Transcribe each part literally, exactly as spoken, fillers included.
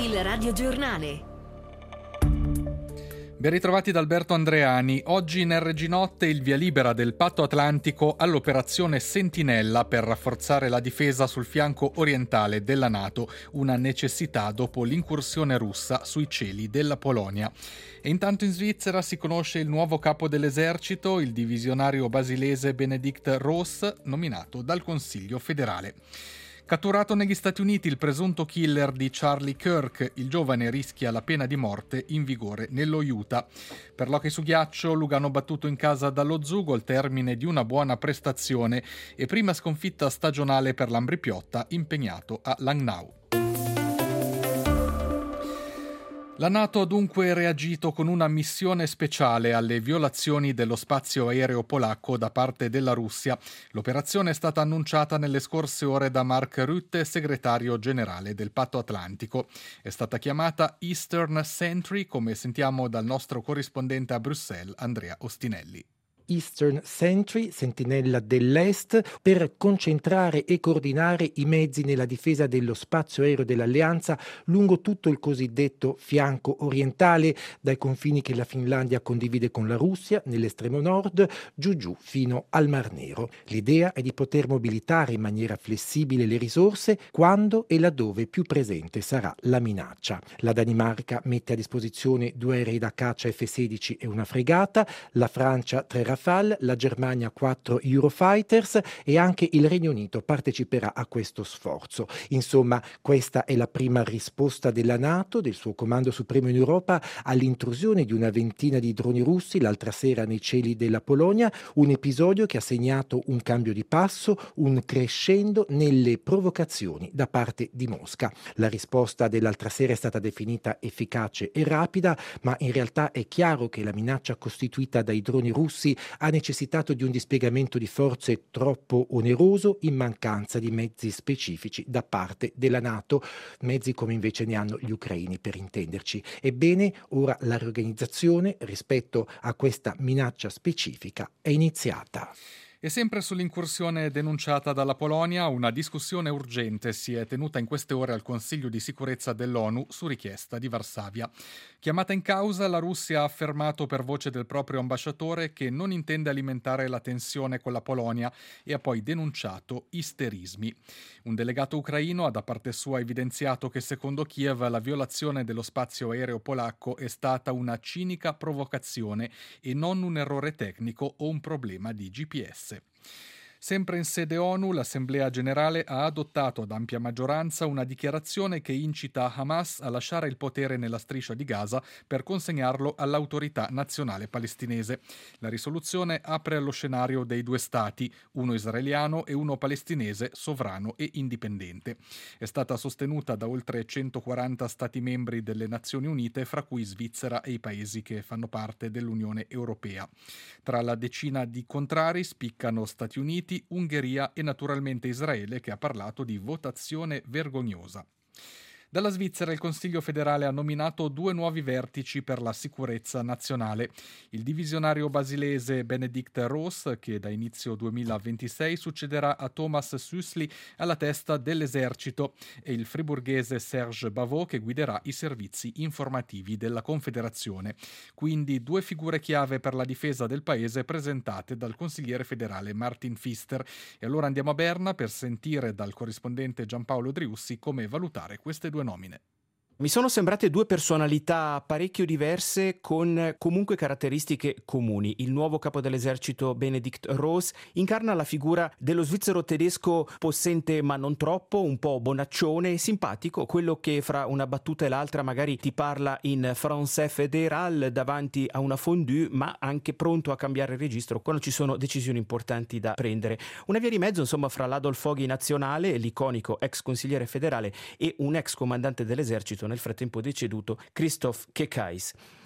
Il radiogiornale. Ben ritrovati da Alberto Andreani. Oggi in R G Notte il via libera del Patto Atlantico all'operazione Sentinella per rafforzare la difesa sul fianco orientale della NATO, una necessità dopo l'incursione russa sui cieli della Polonia. E intanto in Svizzera si conosce il nuovo capo dell'esercito, il divisionario basilese Benedikt Ross, nominato dal Consiglio federale. Catturato negli Stati Uniti il presunto killer di Charlie Kirk, il giovane rischia la pena di morte in vigore nello Utah. Per l'hockey su ghiaccio, Lugano battuto in casa dallo Zugo al termine di una buona prestazione e prima sconfitta stagionale per l'Ambrì-Piotta impegnato a Langnau. La NATO ha dunque reagito con una missione speciale alle violazioni dello spazio aereo polacco da parte della Russia. L'operazione è stata annunciata nelle scorse ore da Mark Rutte, segretario generale del Patto Atlantico. È stata chiamata Eastern Sentry, come sentiamo dal nostro corrispondente a Bruxelles, Andrea Ostinelli. Eastern Sentry, sentinella dell'Est, per concentrare e coordinare i mezzi nella difesa dello spazio aereo dell'Alleanza lungo tutto il cosiddetto fianco orientale, dai confini che la Finlandia condivide con la Russia nell'estremo nord, giù giù fino al Mar Nero. L'idea è di poter mobilitare in maniera flessibile le risorse quando e laddove più presente sarà la minaccia. La Danimarca mette a disposizione due aerei da caccia F sedici e una fregata, la Francia tre Rafale, la Germania quattro Eurofighters e anche il Regno Unito parteciperà a questo sforzo. Insomma, questa è la prima risposta della NATO, del suo comando supremo in Europa, all'intrusione di una ventina di droni russi l'altra sera nei cieli della Polonia, un episodio che ha segnato un cambio di passo, un crescendo nelle provocazioni da parte di Mosca. La risposta dell'altra sera è stata definita efficace e rapida, ma in realtà è chiaro che la minaccia costituita dai droni russi ha necessitato di un dispiegamento di forze troppo oneroso in mancanza di mezzi specifici da parte della NATO, mezzi come invece ne hanno gli ucraini, per intenderci. Ebbene, ora la riorganizzazione rispetto a questa minaccia specifica è iniziata. E sempre sull'incursione denunciata dalla Polonia, una discussione urgente si è tenuta in queste ore al Consiglio di sicurezza dell'ONU su richiesta di Varsavia. Chiamata in causa, la Russia ha affermato per voce del proprio ambasciatore che non intende alimentare la tensione con la Polonia e ha poi denunciato isterismi. Un delegato ucraino ha da parte sua evidenziato che secondo Kiev la violazione dello spazio aereo polacco è stata una cinica provocazione e non un errore tecnico o un problema di G P S. Sempre in sede ONU, l'Assemblea Generale ha adottato ad ampia maggioranza una dichiarazione che incita Hamas a lasciare il potere nella striscia di Gaza per consegnarlo all'autorità nazionale palestinese. La risoluzione apre allo scenario dei due stati, uno israeliano e uno palestinese sovrano e indipendente. È stata sostenuta da oltre centoquaranta stati membri delle Nazioni Unite, fra cui Svizzera e i paesi che fanno parte dell'Unione Europea. Tra la decina di contrari spiccano Stati Uniti, Ungheria e naturalmente Israele, che ha parlato di votazione vergognosa. Dalla Svizzera il Consiglio federale ha nominato due nuovi vertici per la sicurezza nazionale. Il divisionario basilese Benedikt Ross, che da inizio duemilaventisei succederà a Thomas Süssli alla testa dell'esercito, e il friburghese Serge Bavot, che guiderà i servizi informativi della Confederazione. Quindi due figure chiave per la difesa del paese presentate dal consigliere federale Martin Pfister. E allora andiamo a Berna per sentire dal corrispondente Giampaolo Driussi come valutare queste due nomine. Mi sono sembrate due personalità parecchio diverse con comunque caratteristiche comuni. Il nuovo capo dell'esercito Benedikt Ross incarna la figura dello svizzero tedesco possente ma non troppo, un po' bonaccione, simpatico, quello che fra una battuta e l'altra magari ti parla in français fédéral davanti a una fondue, ma anche pronto a cambiare registro quando ci sono decisioni importanti da prendere. Una via di mezzo insomma fra l'Adolf Foghi nazionale, l'iconico ex consigliere federale, e un ex comandante dell'esercito nel frattempo deceduto, Christoph Kekais.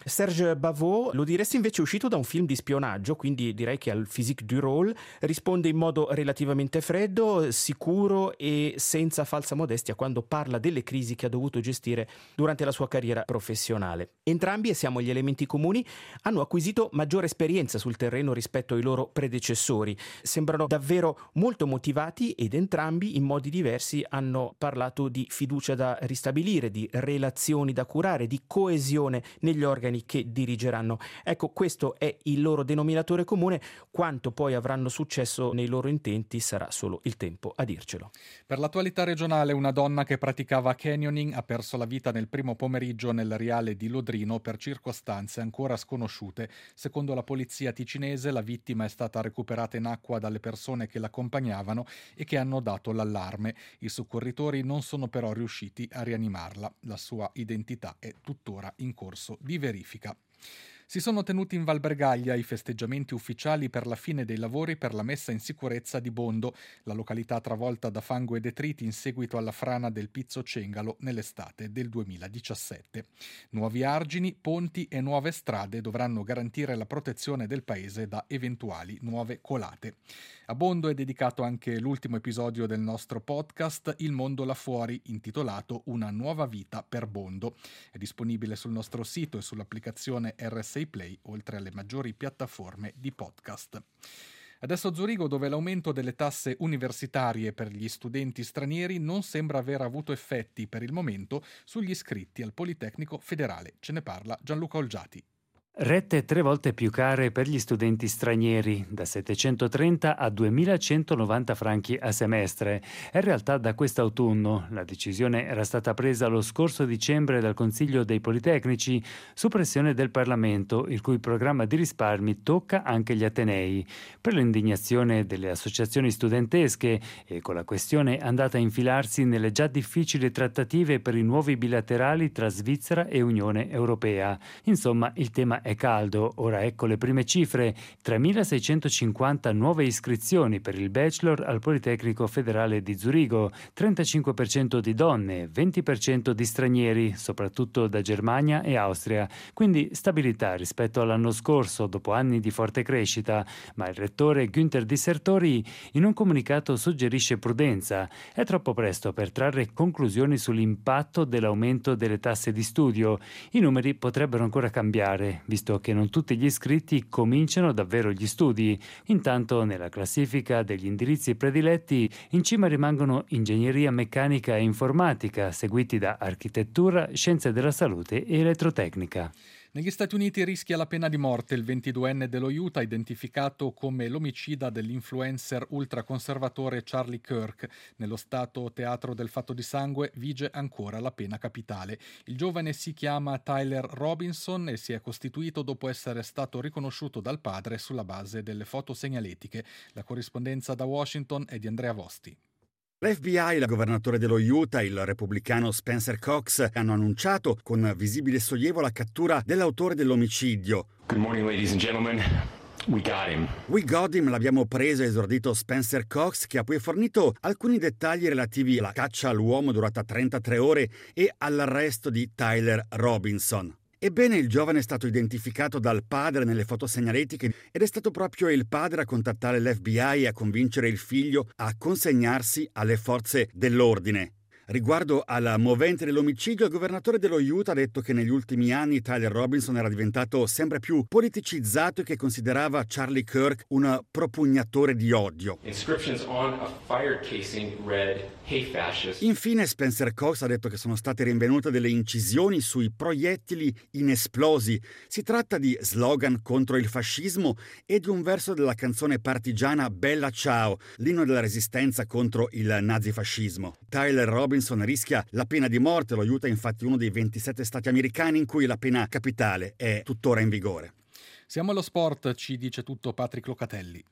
Serge Bavot lo diresti invece uscito da un film di spionaggio, quindi direi che al physique du rôle risponde in modo relativamente freddo, sicuro e senza falsa modestia quando parla delle crisi che ha dovuto gestire durante la sua carriera professionale. Entrambi, e siamo gli elementi comuni, hanno acquisito maggiore esperienza sul terreno rispetto ai loro predecessori. Sembrano davvero molto motivati ed entrambi in modi diversi hanno parlato di fiducia da ristabilire, di relazioni da curare, di coesione negli organi che dirigeranno. Ecco, questo è il loro denominatore comune. Quanto poi avranno successo nei loro intenti sarà solo il tempo a dircelo. Per l'attualità regionale, una donna che praticava canyoning ha perso la vita nel primo pomeriggio nel Riale di Lodrino per circostanze ancora sconosciute. Secondo la polizia ticinese, la vittima è stata recuperata in acqua dalle persone che l'accompagnavano e che hanno dato l'allarme. I soccorritori non sono però riusciti a rianimarla. La sua identità è tuttora in corso di verifica. Si sono tenuti in Val Bregaglia i festeggiamenti ufficiali per la fine dei lavori per la messa in sicurezza di Bondo, la località travolta da fango e detriti in seguito alla frana del Pizzo Cengalo nell'estate del duemiladiciassette. Nuovi argini, ponti e nuove strade dovranno garantire la protezione del paese da eventuali nuove colate. A Bondo è dedicato anche l'ultimo episodio del nostro podcast Il mondo là fuori, intitolato Una nuova vita per Bondo. È disponibile sul nostro sito e sull'applicazione R S I Play, oltre alle maggiori piattaforme di podcast. Adesso a Zurigo, dove l'aumento delle tasse universitarie per gli studenti stranieri non sembra aver avuto effetti per il momento sugli iscritti al Politecnico Federale. Ce ne parla Gianluca Olgiati. Rette tre volte più care per gli studenti stranieri, da settecentotrenta a duemilacentonovanta franchi a semestre. In realtà da quest'autunno la decisione era stata presa lo scorso dicembre dal Consiglio dei Politecnici su pressione del Parlamento, il cui programma di risparmi tocca anche gli atenei. Per l'indignazione delle associazioni studentesche e con la questione andata a infilarsi nelle già difficili trattative per i nuovi bilaterali tra Svizzera e Unione Europea. Insomma, il tema è È caldo, ora ecco le prime cifre: tremilaseicentocinquanta nuove iscrizioni per il bachelor al Politecnico Federale di Zurigo, trentacinque per cento di donne, venti per cento di stranieri, soprattutto da Germania e Austria, quindi stabilità rispetto all'anno scorso dopo anni di forte crescita, ma il rettore Günther Dissertori in un comunicato suggerisce prudenza. È troppo presto per trarre conclusioni sull'impatto dell'aumento delle tasse di studio. I numeri potrebbero ancora cambiare, visto che non tutti gli iscritti cominciano davvero gli studi. Intanto, nella classifica degli indirizzi prediletti, in cima rimangono ingegneria meccanica e informatica, seguiti da architettura, scienze della salute e elettrotecnica. Negli Stati Uniti rischia la pena di morte il ventiduenne dello Utah, identificato come l'omicida dell'influencer ultraconservatore Charlie Kirk. Nello stato teatro del fatto di sangue vige ancora la pena capitale. Il giovane si chiama Tyler Robinson e si è costituito dopo essere stato riconosciuto dal padre sulla base delle foto segnaletiche. La corrispondenza da Washington è di Andrea Vosti. L'F B I e il governatore dello Utah, il repubblicano Spencer Cox, hanno annunciato con visibile sollievo la cattura dell'autore dell'omicidio. Good morning, ladies and gentlemen. We got him. We got him, l'abbiamo preso, ha esordito Spencer Cox, che ha poi fornito alcuni dettagli relativi alla caccia all'uomo durata trentatré ore e all'arresto di Tyler Robinson. Ebbene, il giovane è stato identificato dal padre nelle foto segnaletiche ed è stato proprio il padre a contattare l'F B I e a convincere il figlio a consegnarsi alle forze dell'ordine. Riguardo al movente dell'omicidio, il governatore dello Utah ha detto che negli ultimi anni Tyler Robinson era diventato sempre più politicizzato e che considerava Charlie Kirk un propugnatore di odio. Inscriptions on a fire casing read, "Hey fascist". Infine Spencer Cox ha detto che sono state rinvenute delle incisioni sui proiettili inesplosi. Si tratta di slogan contro il fascismo e di un verso della canzone partigiana Bella Ciao, l'inno della resistenza contro il nazifascismo. Tyler Robinson rischia la pena di morte. Lo Utah è infatti uno dei ventisette stati americani in cui la pena capitale è tuttora in vigore. Siamo allo sport, ci dice tutto Patrick Locatelli.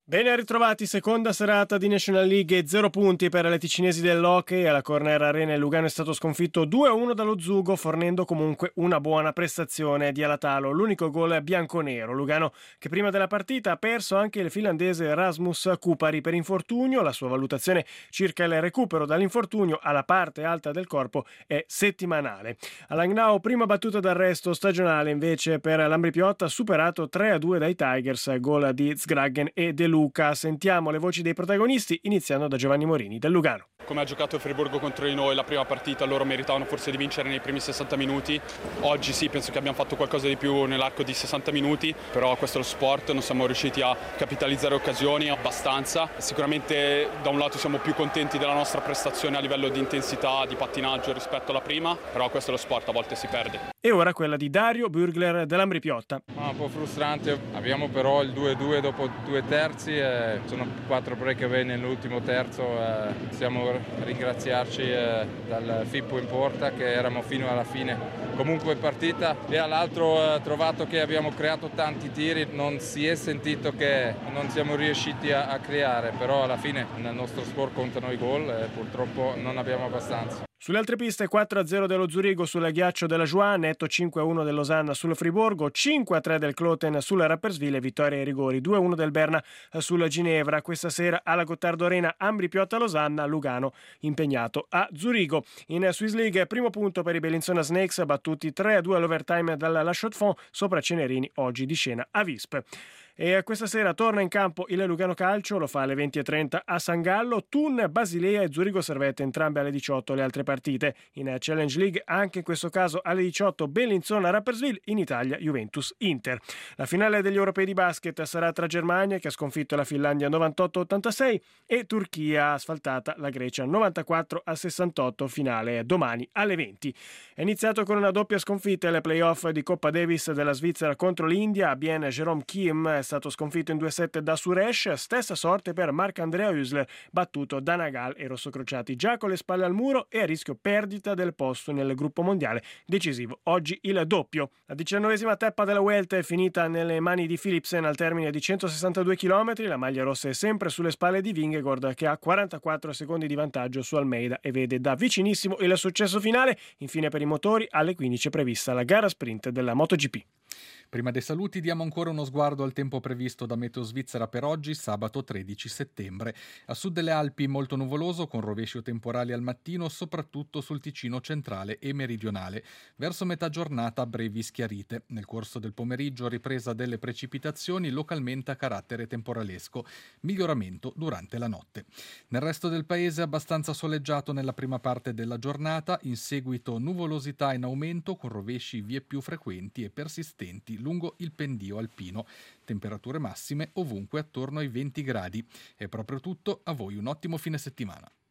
Ben ritrovati, seconda serata di National League e zero punti per le ticinesi dell'Hockey. Alla Corner Arena il Lugano è stato sconfitto due a uno dallo Zugo, fornendo comunque una buona prestazione di Alatalo, l'unico gol bianconero. Lugano che prima della partita ha perso anche il finlandese Rasmus Kupari per infortunio. La sua valutazione circa il recupero dall'infortunio alla parte alta del corpo è settimanale. A Langnau prima battuta d'arresto stagionale invece per l'Ambri Piotta, superato tre a due dai Tigers, gol di Zgragen e De Luca. Sentiamo le voci dei protagonisti, iniziando da Giovanni Morini del Lugano. Come ha giocato il Friburgo contro di noi la prima partita, loro meritavano forse di vincere nei primi sessanta minuti. Oggi sì, penso che abbiamo fatto qualcosa di più nell'arco di sessanta minuti, però questo è lo sport, non siamo riusciti a capitalizzare occasioni abbastanza. Sicuramente da un lato siamo più contenti della nostra prestazione a livello di intensità, di pattinaggio rispetto alla prima, però questo è lo sport, a volte si perde. E ora quella di Dario Bürgler dell'Ambri Piotta. Ah, un po' frustrante, abbiamo però il due a due dopo due terzi, e sono quattro breakaway nell'ultimo terzo, e siamo ringraziarci eh, dal Fippo in porta che eravamo fino alla fine comunque partita, e all'altro eh, trovato che abbiamo creato tanti tiri, non si è sentito che non siamo riusciti a, a creare, però alla fine nel nostro sport contano i gol e purtroppo non abbiamo abbastanza. Sulle altre piste quattro a zero dello Zurigo sul ghiaccio della Joie, netto cinque a uno del Losanna sul Friburgo, cinque a tre del Cloten sulla Rapperswil e vittoria ai rigori due a uno del Berna sulla Ginevra. Questa sera alla Gottardo Arena Ambri Piotta Losanna, Lugano impegnato a Zurigo. In Swiss League primo punto per i Bellinzona Snakes, battuti tre a due all'overtime dalla La Chaux-de-Fonds sopra Cenerini, oggi di scena a Visp. E questa sera torna in campo il Lugano Calcio, lo fa alle venti e trenta a San Gallo, Thun, Basilea e Zurigo Servette, entrambe alle diciotto le altre partite. In Challenge League anche in questo caso alle diciotto Bellinzona Rapperswil, in Italia Juventus Inter. La finale degli europei di basket sarà tra Germania, che ha sconfitto la Finlandia novantotto a ottantasei, e Turchia, asfaltata la Grecia novantaquattro a sessantotto, finale domani alle venti. È iniziato con una doppia sconfitta alle playoff di Coppa Davis della Svizzera contro l'India. A Bien Jerome Kim è stato sconfitto in due set da Suresh, stessa sorte per Marc-Andrea Hüsler, battuto da Nagal e rossocrociati già con le spalle al muro e a rischio perdita del posto nel gruppo mondiale. Decisivo oggi il doppio. La diciannovesima tappa della Vuelta è finita nelle mani di Philipsen al termine di centosessantadue chilometri. La maglia rossa è sempre sulle spalle di Vingegaard, che ha quarantaquattro secondi di vantaggio su Almeida e vede da vicinissimo il successo finale. Infine per i motori alle quindici è prevista la gara sprint della MotoGP. Prima dei saluti diamo ancora uno sguardo al tempo previsto da Meteo Svizzera per oggi, sabato tredici settembre. A sud delle Alpi molto nuvoloso, con rovesci o temporali al mattino, soprattutto sul Ticino centrale e meridionale. Verso metà giornata brevi schiarite. Nel corso del pomeriggio ripresa delle precipitazioni localmente a carattere temporalesco. Miglioramento durante la notte. Nel resto del paese abbastanza soleggiato nella prima parte della giornata, in seguito nuvolosità in aumento con rovesci vie più frequenti e persistenti lungo il pendio alpino. Temperature massime ovunque attorno ai venti gradi. È proprio tutto, a voi un ottimo fine settimana.